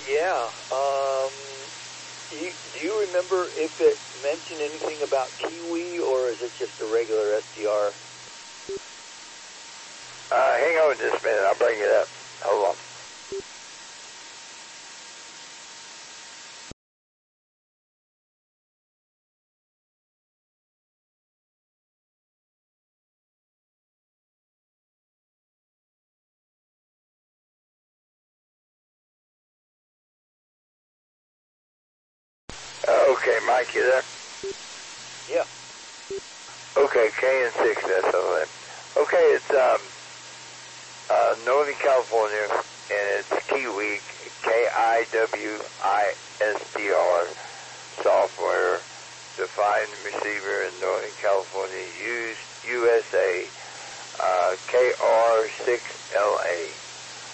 Yeah. Do you remember if it mentioned anything about Kiwi, or is it just a regular SDR? Hang on just a minute. I'll bring it up. Hold on. Okay, Mike, you there? Yeah. Okay, KN6, that's all right. Okay, it's Northern California, and it's Kiwi, KIWISDR software, defined receiver in Northern California, USA, KR6LA.